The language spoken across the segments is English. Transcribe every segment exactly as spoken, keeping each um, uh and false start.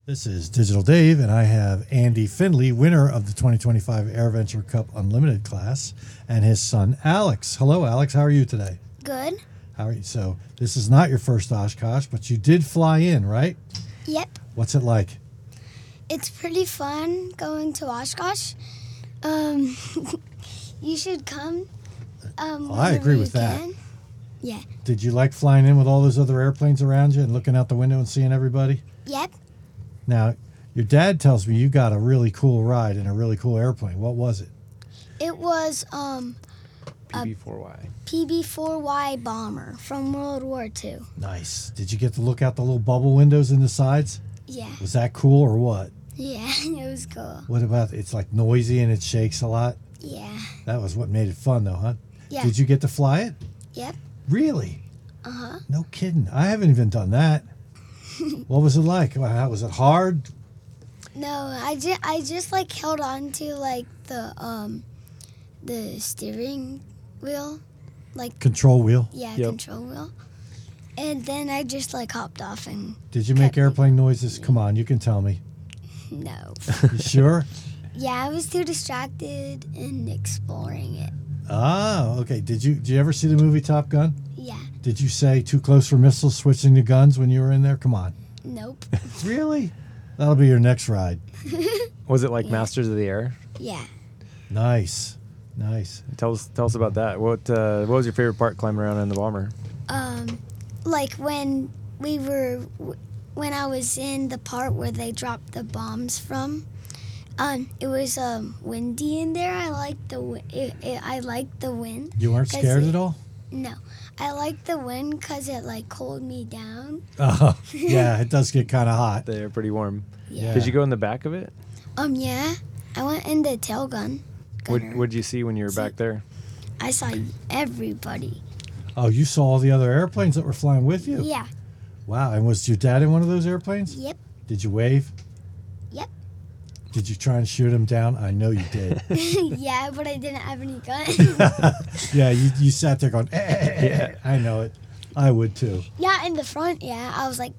This is Digital Dave, and I have Andy Findley, winner of the twenty twenty-five AirVenture Cup Unlimited class, and his son, Alex. Hello, Alex. How are you today? Good. How are you? So, this is not your first Oshkosh, but you did fly in, right? Yep. What's it like? It's pretty fun going to Oshkosh. Um, you should come. Um, Well, I whenever agree you with that. can. Yeah. Did you like flying in with all those other airplanes around you and looking out the window and seeing everybody? Yep. Now, your dad tells me you got a really cool ride in a really cool airplane. What was it? It was um P B four Y. P B four Y bomber from World War Two. Nice. Did you get to look out the little bubble windows in the sides? Yeah. Was that cool or what? Yeah. It was cool. What about, it's like noisy and it shakes a lot? Yeah. That was what made it fun, though, huh? Yeah. Did you get to fly it? Yep. Really? Uh huh. No kidding. I haven't even done that. What was it like? Wow, was it hard? No, I just I just like held on to like the um the steering wheel, like Control wheel. yeah, Yep. control wheel, and then I just like hopped off and Did you make Kept- airplane noises? Come on, you can tell me. no. You sure? Yeah, I was too distracted in exploring it. Ah, okay. Did you did you ever see the movie Top Gun? Yeah. Did you say too close for missiles, switching to guns when you were in there? Come on. Nope. Really? That'll be your next ride. Was it like Masters of the Air? Yeah. Nice. Nice. Tell us, tell us about that. What, uh, what was your favorite part climbing around in the bomber? Um, like when we were when I was in the part where they dropped the bombs from. Um, it was um windy in there. I liked the wi- it, it, I liked the wind. You weren't 'Cause scared it- at all? No, I liked the wind because it like cooled me down. Oh, yeah. It does get kind of hot. They're pretty warm. Yeah. Did you go in the back of it? Um. Yeah. I went in the tail gun. What gunner. What did you see when you were back there? I saw everybody. Oh, you saw all the other airplanes that were flying with you? Yeah. Wow. And was your dad in one of those airplanes? Yep. Did you wave? Yep. Did you try and shoot him down? I know you did. Yeah, but I didn't have any gun. Yeah, you, you sat there going, eh, eh, eh, eh, eh. I know it. I would too. Yeah, in the front. Yeah, I was like.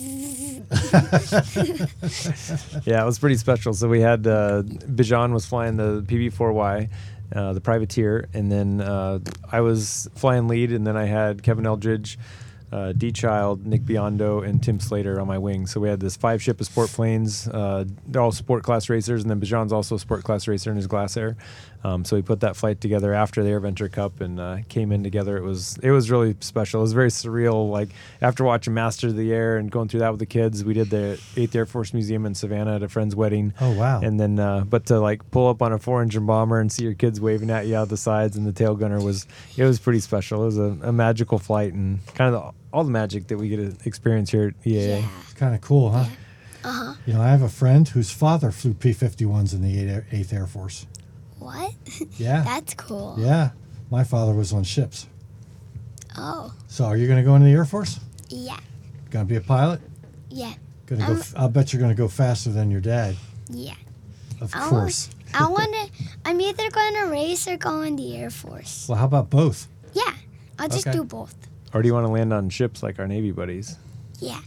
Yeah, it was pretty special. So we had uh, Bijan was flying the P B four Y, uh, the privateer, and then uh, I was flying lead, and then I had Kevin Eldridge, uh, D Child, Nick Biondo, and Tim Slater on my wing. So we had this five ship of sport planes. Uh, they're all sport class racers, and then Bijan's also a sport class racer in his Glass Air. Um, so we put that flight together after the AirVenture Cup and uh, came in together. It was it was really special. It was very surreal. Like after watching Masters of the Air and going through that with the kids, we did the eighth Air Force Museum in Savannah at a friend's wedding. Oh, wow. And then, uh, but to like pull up on a four-engine bomber and see your kids waving at you out the sides and the tail gunner was it was pretty special. It was a, a magical flight and kind of the, all the magic that we get to experience here at E A A. Yeah. It's kind of cool, huh? Uh huh. You know, I have a friend whose father flew P fifty-ones in the eighth Air Force. What? Yeah. That's cool. Yeah. My father was on ships. Oh. So are you going to go into the Air Force? Yeah. Going to be a pilot? Yeah. Gonna go. Um, F- I'll bet you're going to go faster than your dad. Yeah. Of I course. I want to. I'm either going to race or go in the Air Force. Well, how about both? Yeah. I'll just Okay. do both. Or do you want to land on ships like our Navy buddies? Yeah.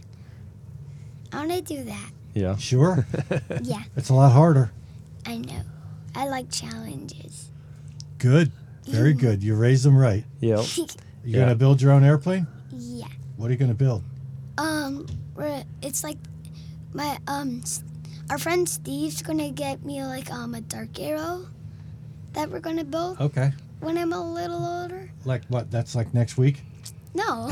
I want to do that. Yeah. Sure. Yeah. It's a lot harder. I know. I like challenges. Good. Very good. You raised them right. Yep. You Yeah. going to build your own airplane? Yeah. What are you going to build? Um. we're- It's like my um. s- Our friend Steve's gonna get me like um a dark arrow that we're gonna build Okay. when I'm a little older. Like what? That's like next week? No.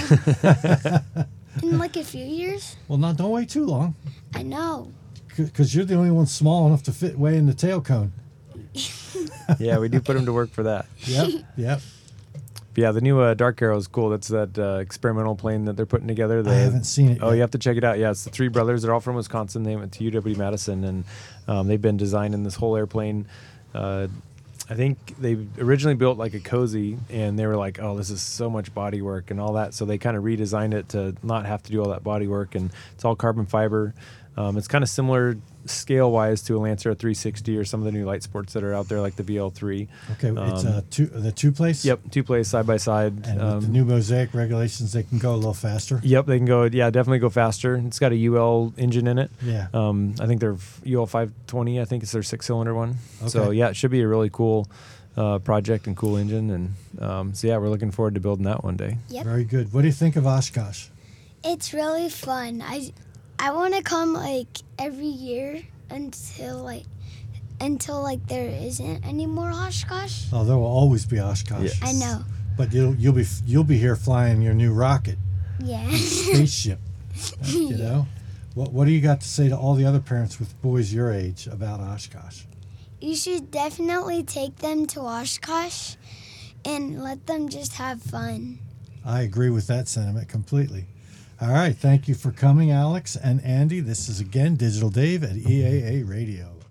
In like a few years. Well, no, don't wait too long. I know. Because you're the only one small enough to fit way in the tail cone. Yeah, we do put them to work for that. Yep. Yep. But yeah, the new uh, Dark Arrow is cool. That's that uh, experimental plane that they're putting together. I They- haven't seen it Oh, yet. you have to check it out. Yeah, it's the three brothers. They're all from Wisconsin. They went to U W Madison, and um, they've been designing this whole airplane. Uh, I think they originally built like a cozy, and they were like, "Oh, this is so much body work and all that." So they kind of redesigned it to not have to do all that body work, and it's all carbon fiber. Um, it's kind of similar scale-wise to a Lancer three sixty or some of the new light sports that are out there, like the V L three. Okay, it's Um, uh, two, the two place? Yep, two plays side by side. And Um, with the new Mosaic regulations, they can go a little faster. Yep, they can go. Yeah, definitely go faster. It's got a U L engine in it. Yeah. Um, I think they're U L five twenty. I think it's their six-cylinder one. So Okay. yeah, it should be a really cool uh, project and cool engine. And um, so yeah, we're looking forward to building that one day. Yep. Very good. What do you think of Oshkosh? It's really fun. I I want to come like every year until like until like there isn't any more Oshkosh. Oh, there will always be Oshkosh. Yeah. I know. But you'll you'll be you'll be here flying your new rocket Yeah. spaceship. You know, what what do you got to say to all the other parents with boys your age about Oshkosh? You should definitely take them to Oshkosh and let them just have fun. I agree with that sentiment completely. All right, thank you for coming, Alex and Andy. This is again Digital Dave at E A A Radio.